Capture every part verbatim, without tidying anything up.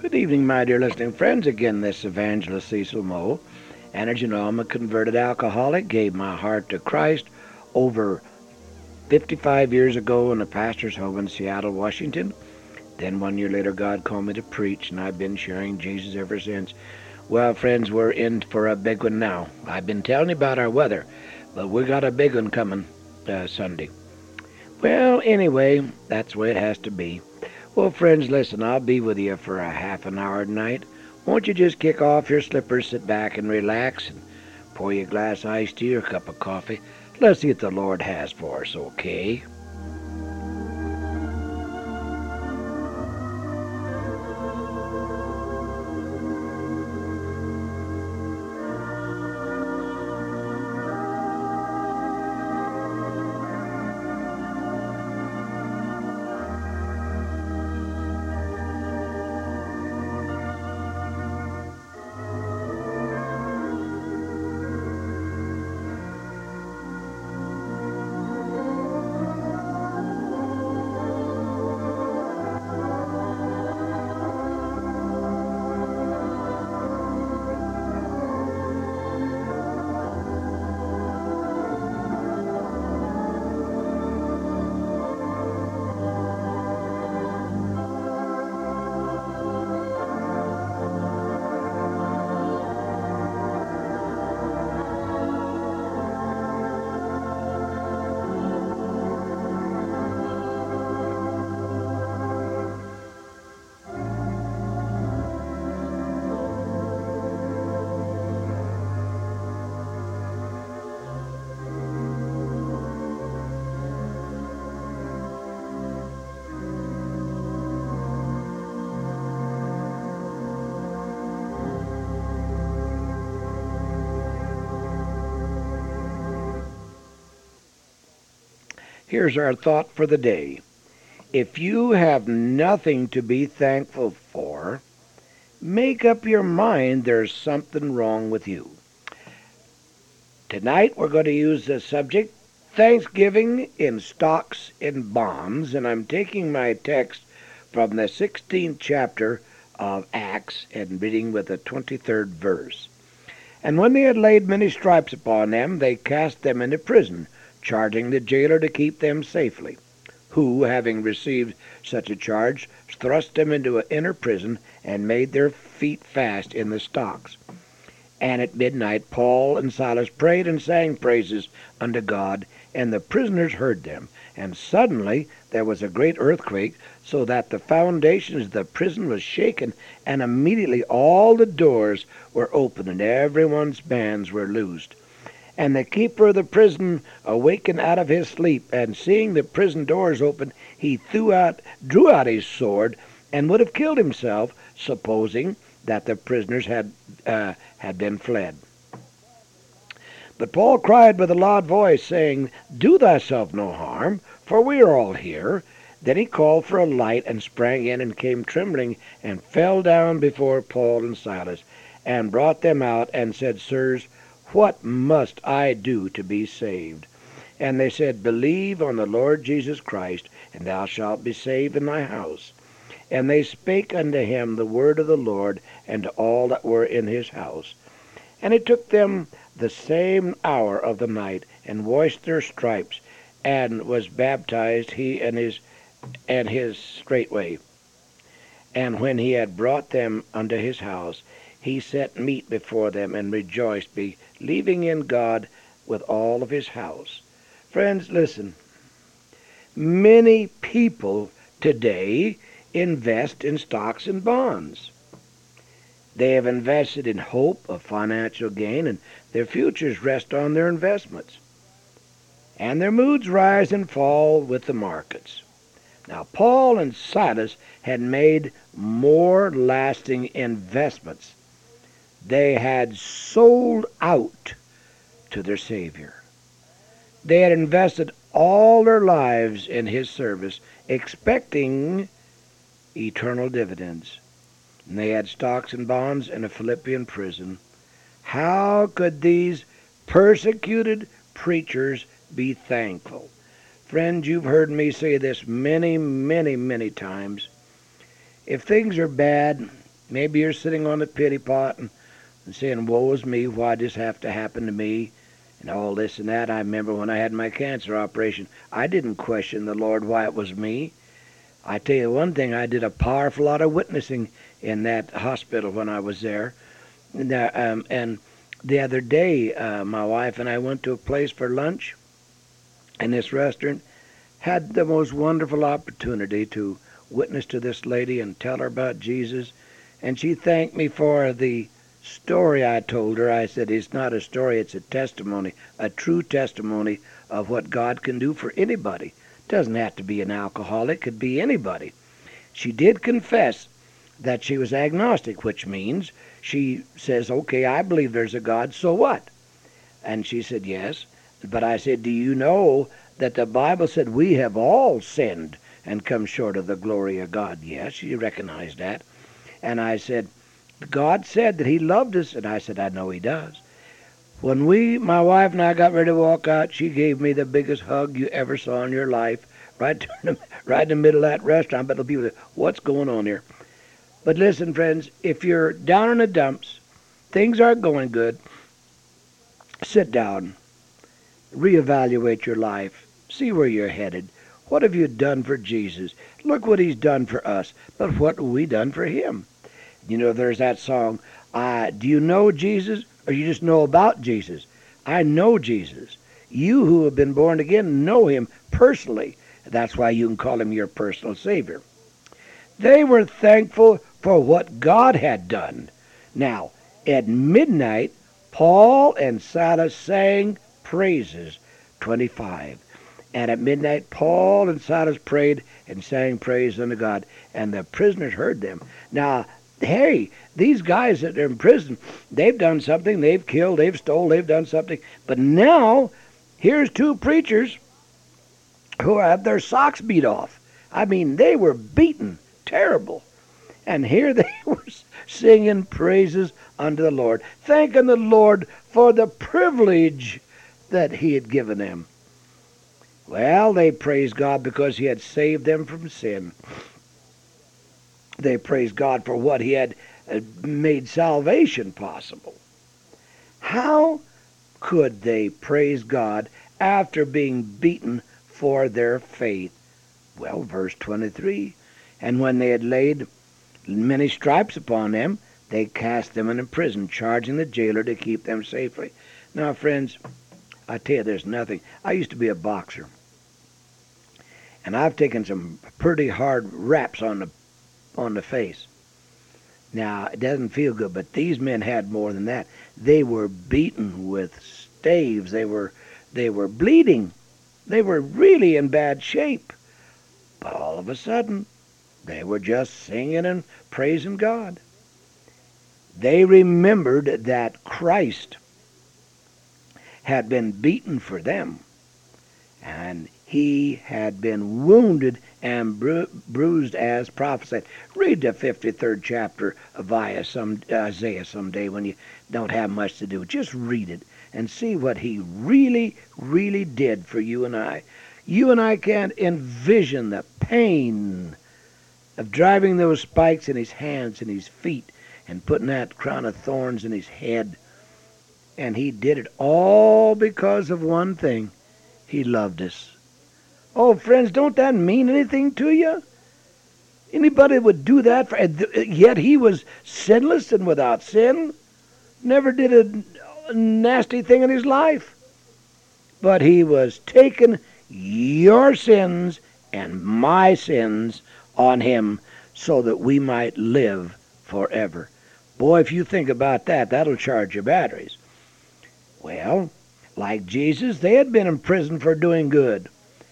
Good evening, my dear listening friends. Again, this Evangelist Cecil Moe. And as you know, I'm a converted alcoholic, gave my heart to Christ over fifty-five years ago in a pastor's home in Seattle, Washington. Then one year later, God called me to preach, and I've been sharing Jesus ever since. Well, friends, we're in for a big one now. I've been telling you about our weather, but we got a big one coming uh, Sunday. Well, anyway, that's the way it has to be. Well, friends, listen, I'll be with you for a half an hour tonight. Won't you just kick off your slippers, sit back and relax, and pour you a glass of iced tea or a cup of coffee. Let's see what the Lord has for us, okay? Here's our thought for the day. If you have nothing to be thankful for, make up your mind there's something wrong with you. Tonight we're going to use the subject, Thanksgiving in Stocks and Bonds, and I'm taking my text from the sixteenth chapter of Acts and reading with the twenty-third verse. And when they had laid many stripes upon them, they cast them into prison, charging the jailer to keep them safely, who, having received such a charge, thrust them into an inner prison and made their feet fast in the stocks. And at midnight Paul and Silas prayed and sang praises unto God, and the prisoners heard them. And suddenly there was a great earthquake, so that the foundations of the prison was shaken, and immediately all the doors were opened, and everyone's bands were loosed. And the keeper of the prison awakened out of his sleep, and seeing the prison doors open, he threw out, drew out his sword, and would have killed himself, supposing that the prisoners had uh, had been fled. But Paul cried with a loud voice, saying, Do thyself no harm, for we are all here. Then he called for a light, and sprang in, and came trembling, and fell down before Paul and Silas, and brought them out, and said, Sirs, what must I do to be saved? And they said, Believe on the Lord Jesus Christ, and thou shalt be saved in thy house. And they spake unto him the word of the Lord, and to all that were in his house. And it took them the same hour of the night, and washed their stripes, and was baptized, he and his and his straightway. And when he had brought them unto his house, he set meat before them, and rejoiced, believing in God with all of his house. Friends, listen. Many people today invest in stocks and bonds. They have invested in hope of financial gain, and their futures rest on their investments. And their moods rise and fall with the markets. Now, Paul and Silas had made more lasting investments. They had sold out to their Savior. They had invested all their lives in his service, expecting eternal dividends. And they had stocks and bonds in a Philippian prison. How could these persecuted preachers be thankful? Friends, you've heard me say this many, many, many times. If things are bad, Maybe you're sitting on the pity pot and, and saying, woe is me, why does this have to happen to me? And all this and that. I remember when I had my cancer operation, I didn't question the Lord why it was me. I tell you one thing, I did a powerful lot of witnessing in that hospital when I was there. And, uh, um, and the other day, uh, my wife and I went to a place for lunch, and this restaurant had the most wonderful opportunity to witness to this lady and tell her about Jesus. And she thanked me for the story I told her. I said, it's not a story, it's a testimony, a true testimony of what God can do for anybody. It doesn't have to be an alcoholic, it could be anybody. She did confess that she was agnostic, which means she says, okay, I believe there's a God, so what? And she said, yes. But I said, do you know that the Bible said we have all sinned and come short of the glory of God? Yes, she recognized that. And I said, God said that he loved us. And I said, I know he does. When we, my wife and I, got ready to walk out, she gave me the biggest hug you ever saw in your life, right, in the, right in the middle of that restaurant. But the people said, what's going on here? But listen, friends, if you're down in the dumps, things aren't going good, sit down, reevaluate your life, see where you're headed. What have you done for Jesus? Look what he's done for us, but what have we done for him? You know, there's that song, uh, do you know Jesus, or you just know about Jesus? I know Jesus. You who have been born again know him personally. That's why you can call him your personal Savior. They were thankful for what God had done. Now, at midnight, Paul and Silas sang praises, twenty-five. And at midnight, Paul and Silas prayed and sang praise unto God, and the prisoners heard them. Now, hey, these guys that are in prison, they've done something. They've killed, they've stole, they've done something. But now, here's two preachers who had their socks beat off. I mean, they were beaten terrible. And here they were singing praises unto the Lord, thanking the Lord for the privilege that he had given them. Well, they praised God because he had saved them from sin. They praised God for what he had made salvation possible. How could they praise God after being beaten for their faith? Well, verse twenty-three, and when they had laid many stripes upon them, they cast them into prison, charging the jailer to keep them safely. Now, friends, I tell you, there's nothing. I used to be a boxer, and I've taken some pretty hard raps on the on the face. Now, it doesn't feel good, but these men had more than that. They were beaten with staves. They were they were bleeding. They were really in bad shape. But all of a sudden, they were just singing and praising God. They remembered that Christ had been beaten for them, and he had been wounded and bru- bruised as prophesied. Read the fifty-third chapter of Isaiah someday when you don't have much to do. Just read it and see what he really, really did for you and I. You and I can't envision the pain of driving those spikes in his hands and his feet and putting that crown of thorns in his head. And he did it all because of one thing. He loved us. Oh, friends, don't that mean anything to you? Anybody would do that, for, yet he was sinless and without sin. Never did a nasty thing in his life. But he was taking your sins and my sins on him so that we might live forever. Boy, if you think about that, that'll charge your batteries. Well, like Jesus, they had been in prison for doing good.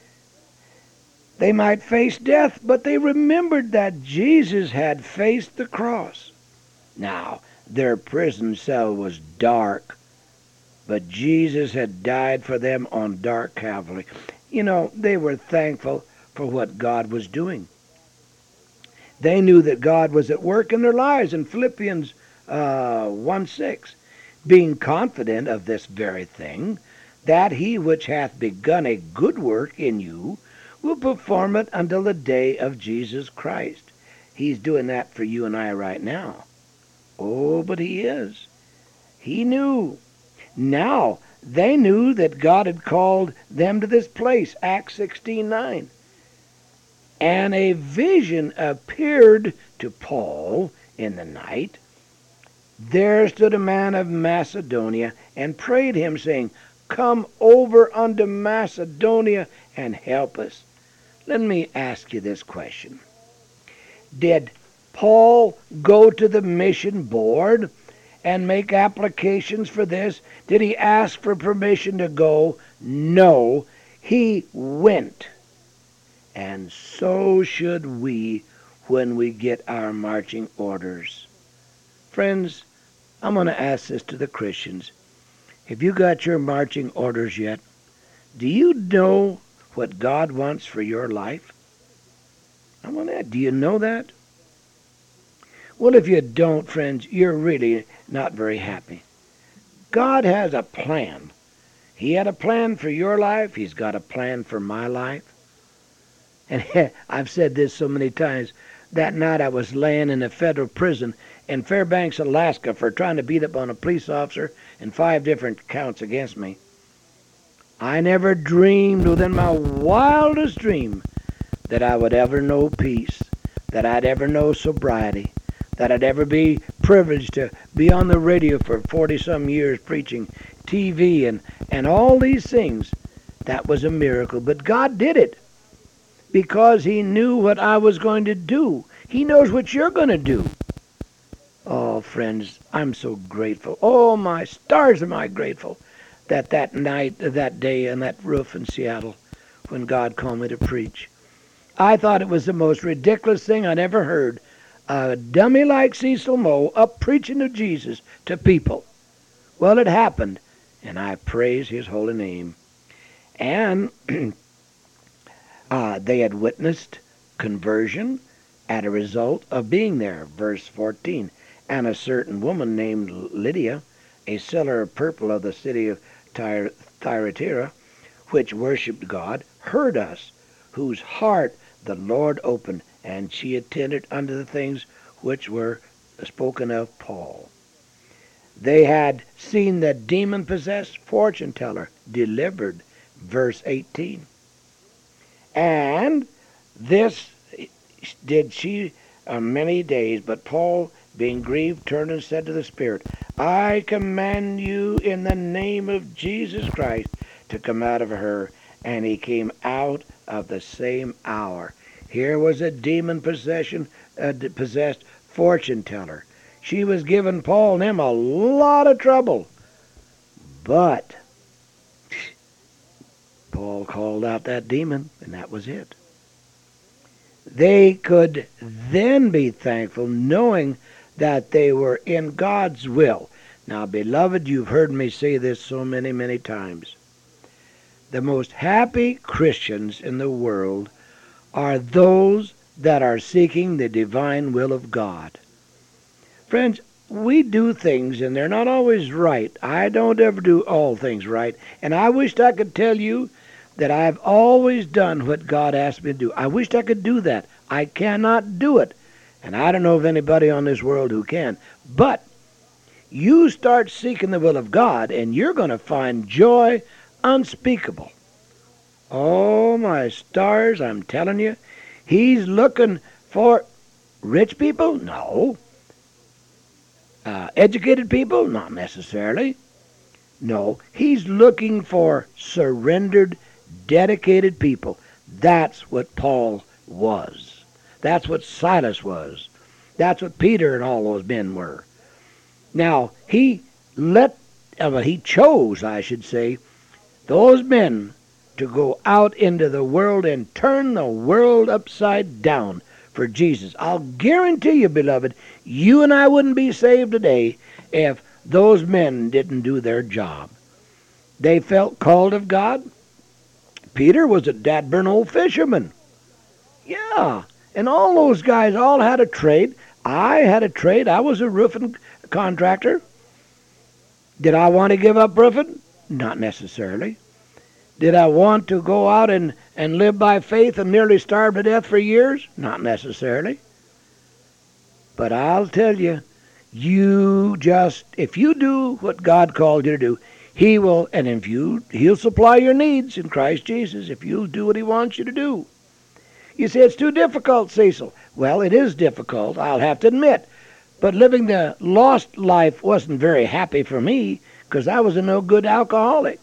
They might face death, but they remembered that Jesus had faced the cross. Now, their prison cell was dark, but Jesus had died for them on dark Calvary. You know, they were thankful for what God was doing. They knew that God was at work in their lives in Philippians uh, one six, being confident of this very thing, that he which hath begun a good work in you will perform it until the day of Jesus Christ. He's doing that for you and I right now. Oh, but he is. He knew. Now, they knew that God had called them to this place, Acts sixteen nine. And a vision appeared to Paul in the night. There stood a man of Macedonia and prayed him, saying, Come over unto Macedonia and help us. Let me ask you this question. Did Paul go to the mission board and make applications for this? Did he ask for permission to go? No, he went. And so should we when we get our marching orders. Friends, I'm going to ask this to the Christians. Have you got your marching orders yet? Do you know what God wants for your life? I want to ask, do you know that? Well, if you don't, friends, you're really not very happy. God has a plan. He had a plan for your life. He's got a plan for my life. And I've said this so many times. That night I was laying in a federal prison in Fairbanks, Alaska, for trying to beat up on a police officer and five different counts against me. I never dreamed within my wildest dream that I would ever know peace, that I'd ever know sobriety, that I'd ever be privileged to be on the radio for forty-some years preaching, T V, and, and all these things. That was a miracle. But God did it because he knew what I was going to do. He knows what you're going to do. Oh, friends, I'm so grateful. Oh, my stars am I grateful that that night, that day on that roof in Seattle, when God called me to preach. I thought it was the most ridiculous thing I'd ever heard. A dummy like Cecil Moe up preaching of Jesus to people. Well, it happened, and I praise his holy name. And uh, they had witnessed conversion as a result of being there. Verse fourteen. And a certain woman named Lydia, a seller of purple of the city of Tyre, Thyatira, which worshipped God, heard us, whose heart the Lord opened, and she attended unto the things which were spoken of Paul. They had seen the demon-possessed fortune teller delivered, verse eighteen. And this did she uh, many days, but Paul, being grieved, turned and said to the Spirit, I command you in the name of Jesus Christ to come out of her. And he came out of the same hour. Here was a demon-possession, uh, possessed fortune teller. She was giving Paul and him a lot of trouble. But Paul called out that demon, and that was it. They could then be thankful, knowing that they were in God's will. Now, beloved, you've heard me say this so many, many times. The most happy Christians in the world are those that are seeking the divine will of God. Friends, we do things, and they're not always right. I don't ever do all things right. And I wished I could tell you that I've always done what God asked me to do. I wished I could do that. I cannot do it. And I don't know of anybody on this world who can. But you start seeking the will of God, and you're going to find joy unspeakable. Oh, my stars, I'm telling you. He's looking for rich people? No. Uh, educated people? Not necessarily. No, he's looking for surrendered, dedicated people. That's what Paul was. That's what Silas was. That's what Peter and all those men were. Now, he let, uh, well, he chose, I should say, those men to go out into the world and turn the world upside down for Jesus. I'll guarantee you, beloved, you and I wouldn't be saved today if those men didn't do their job. They felt called of God. Peter was a dad-burn old fisherman. Yeah, and all those guys all had a trade. I had a trade. I was a roofing contractor. Did I want to give up roofing? Not necessarily. Did I want to go out and, and live by faith and nearly starve to death for years? Not necessarily. But I'll tell you, You just, if you do what God called you to do, He will, and if you, He'll supply your needs in Christ Jesus if you'll do what He wants you to do. You say, it's too difficult, Cecil. Well, it is difficult, I'll have to admit. But living the lost life wasn't very happy for me because I was a no good alcoholic.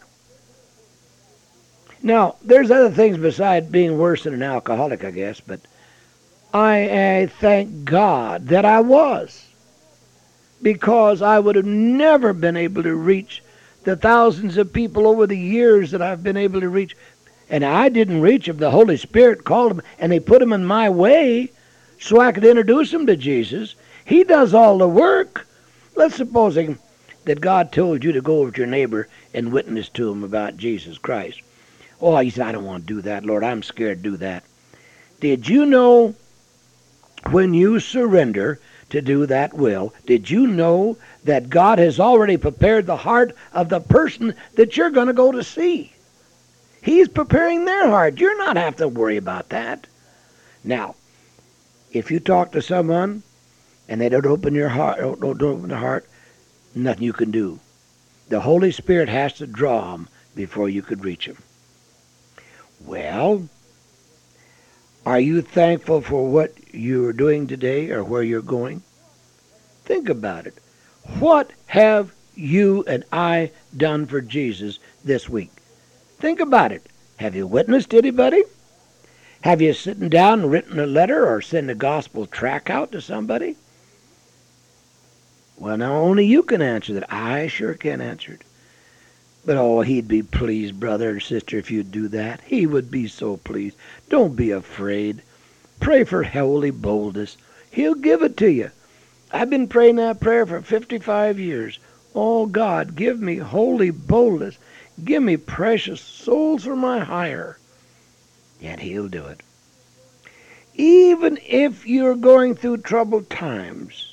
Now, there's other things besides being worse than an alcoholic, I guess, but I, I thank God that I was, because I would have never been able to reach the thousands of people over the years that I've been able to reach. And I didn't reach them. The Holy Spirit called them, and He put them in my way so I could introduce them to Jesus. He does all the work. Let's suppose that God told you to go over to your neighbor and witness to him about Jesus Christ. Oh, you said, I don't want to do that, Lord. I'm scared to do that. Did you know when you surrender to do that will, did you know that God has already prepared the heart of the person that you're going to go to see? He's preparing their heart. You're not have to worry about that. Now, if you talk to someone and they don't open your heart, don't, don't open their heart, nothing you can do. The Holy Spirit has to draw them before you could reach them. Well, are you thankful for what you're doing today or where you're going? Think about it. What have you and I done for Jesus this week? Think about it. Have you witnessed anybody? Have you sitting down and written a letter or sent a gospel tract out to somebody? Well, now only you can answer that. I sure can't answer it. But oh, He'd be pleased, brother and sister, if you'd do that. He would be so pleased. Don't be afraid. Pray for holy boldness. He'll give it to you. I've been praying that prayer for fifty-five years. Oh, God, give me holy boldness. Give me precious souls for my hire. And He'll do it. Even if you're going through troubled times,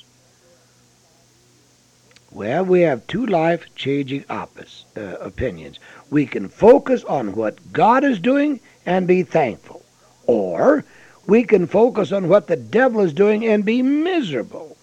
well, we have two life-changing opposite, uh, opinions. We can focus on what God is doing and be thankful. Or we can focus on what the devil is doing and be miserable.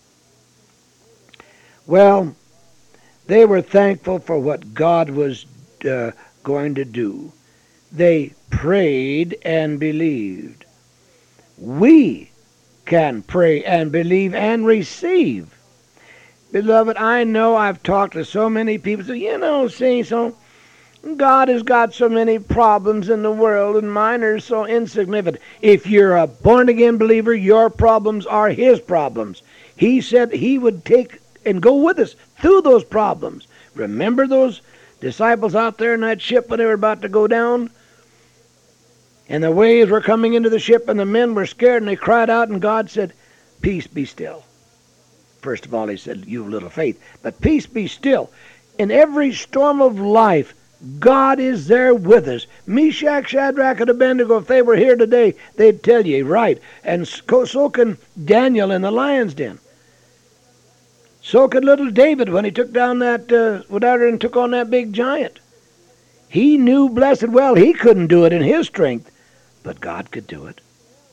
Well, they were thankful for what God was uh, going to do. They prayed and believed. We can pray and believe and receive. Beloved, I know I've talked to so many people, so you know, see, so God has got so many problems in the world, and mine are so insignificant. If you're a born-again believer, your problems are His problems. He said He would take and go with us through those problems. Remember those disciples out there in that ship when they were about to go down? And the waves were coming into the ship, and the men were scared, and they cried out, and God said, "Peace, be still." First of all, He said, "You have little faith." But peace be still. In every storm of life, God is there with us. Meshach, Shadrach, and Abednego, if they were here today, they'd tell you, right. And so can Daniel in the lion's den. So could little David when he took down that, uh, whatever, and took on that big giant. He knew blessed well he couldn't do it in his strength, but God could do it.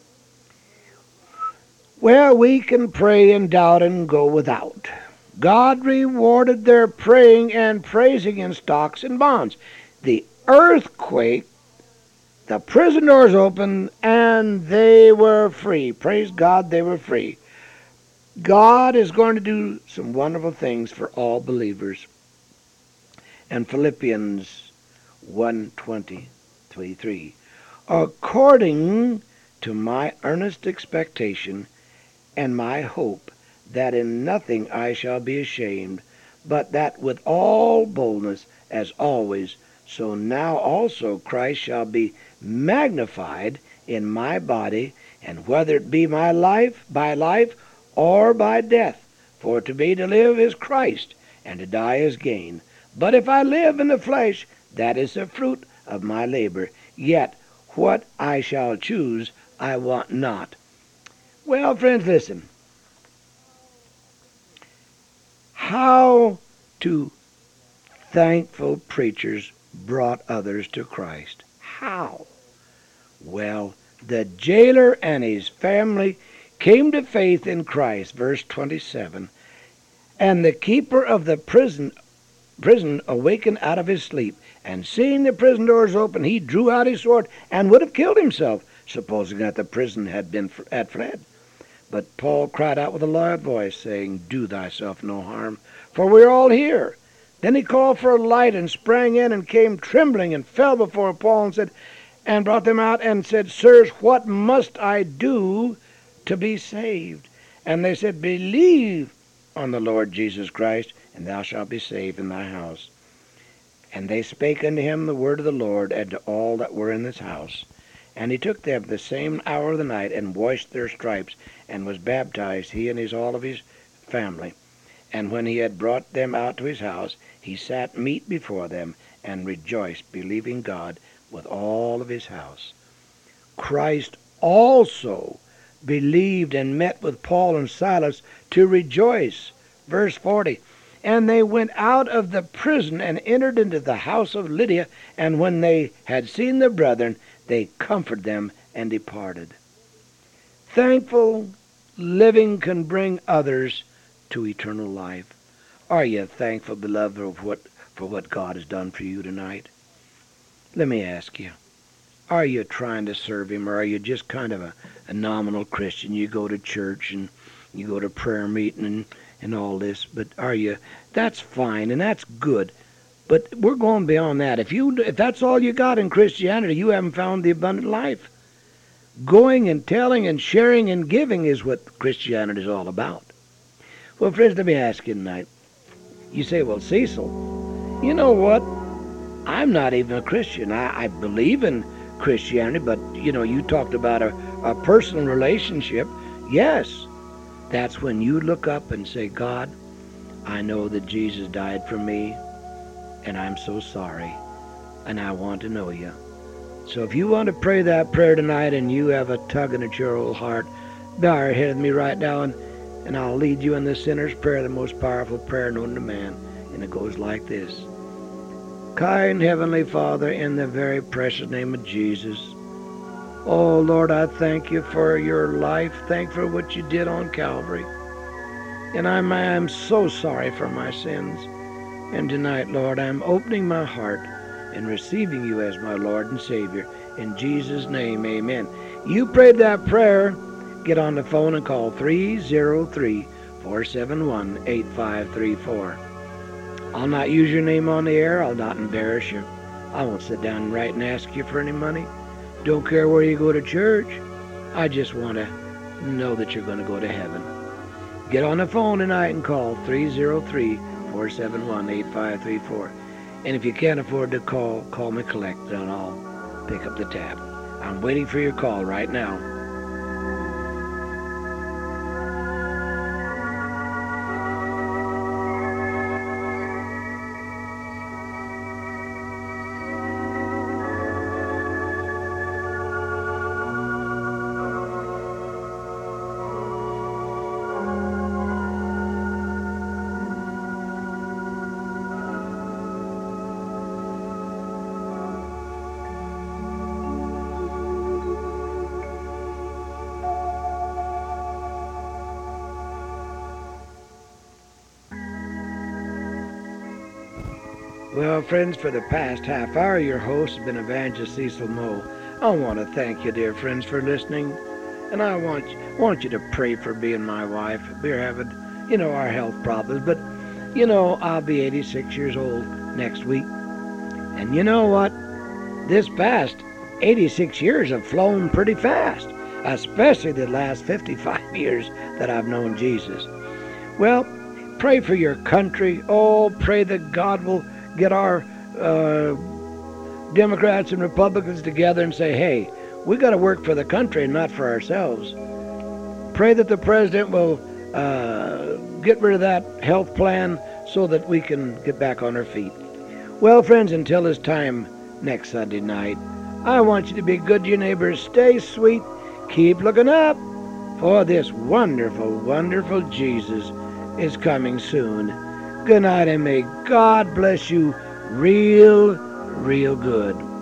Well, we can pray and doubt and go without. God rewarded their praying and praising in stocks and bonds. The earthquake, the prison doors opened, and they were free. Praise God, they were free. God is going to do some wonderful things for all believers. And Philippians one twenty-three, according to my earnest expectation and my hope, that in nothing I shall be ashamed, but that with all boldness, as always, so now also Christ shall be magnified in my body, and whether it be my life, by life, or by death. For to me to live is Christ, and to die is gain. But if I live in the flesh, that is the fruit of my labor. Yet what I shall choose I want not. Well, friends, listen. How two thankful preachers brought others to Christ. How? Well, the jailer and his family came to faith in Christ, verse twenty-seven, And the keeper of the prison prison awakened out of his sleep, and seeing the prison doors open, he drew out his sword and would have killed himself, supposing that the prison had been had fled. But Paul cried out with a loud voice, saying, Do thyself no harm, for we are all here. Then he called for a light and sprang in and came trembling and fell before Paul and said, and brought them out and said, Sirs, what must I do to be saved? And they said, Believe on the Lord Jesus Christ, and thou shalt be saved in thy house. And they spake unto him the word of the Lord, and to all that were in this house. And he took them the same hour of the night, and washed their stripes, and was baptized, he and his all of his family. And when he had brought them out to his house, he sat meat before them, and rejoiced, believing God with all of his house. Christ also believed and met with Paul and Silas to rejoice. Verse forty. And they went out of the prison and entered into the house of Lydia, and when they had seen the brethren, they comforted them and departed. Thankful living can bring others to eternal life. Are you thankful, beloved, for what, for what God has done for you tonight? Let me ask you, are you trying to serve him, or are you just kind of a, a nominal Christian? You go to church and you go to prayer meeting and and all this, but are you? That's fine and that's good, but we're going beyond that. If you, if that's all you got in Christianity, you haven't found the abundant life. Going and telling and sharing and giving is what Christianity is all about. Well, friends, let me ask you tonight. You say, well, Cecil, you know what? I'm not even a Christian. I, I believe in Christianity, but you know, you talked about a, a personal relationship. Yes. That's when you look up and say, God, I know that Jesus died for me, and I'm so sorry, and I want to know you. So if you want to pray that prayer tonight and you have a tugging at your old heart, bow your head with me right now, and, and I'll lead you in the sinner's prayer, the most powerful prayer known to man. And it goes like this. Kind Heavenly Father, in the very precious name of Jesus, oh, Lord, I thank you for your life. Thank you for what you did on Calvary. And I'm, I'm so sorry for my sins. And tonight, Lord, I'm opening my heart and receiving you as my Lord and Savior. In Jesus' name, amen. You prayed that prayer. Get on the phone and call three oh three, four seven one, eight five three four. I'll not use your name on the air. I'll not embarrass you. I won't sit down and write and ask you for any money. Don't care where you go to church. I just want to know that you're going to go to heaven. Get on the phone tonight and call three oh three, four seven one, eight five three four. And if you can't afford to call, call me collect and I'll pick up the tab. I'm waiting for your call right now. Well, friends, for the past half hour, your host has been Evangelist Cecil Moe. I want to thank you, dear friends, for listening. And I want, want you to pray for me and my wife. We're having, you know, our health problems. But, you know, I'll be eighty-six years old next week. And you know what? This past eighty-six years have flown pretty fast, especially the last fifty-five years that I've known Jesus. Well, pray for your country. Oh, pray that God will get our uh, Democrats and Republicans together and say, hey, we got to work for the country and not for ourselves. Pray that the president will uh, get rid of that health plan so that we can get back on our feet. Well, friends, until this time next Sunday night, I want you to be good to your neighbors. Stay sweet. Keep looking up, for this wonderful, wonderful Jesus is coming soon. Good night, and may God bless you real, real good.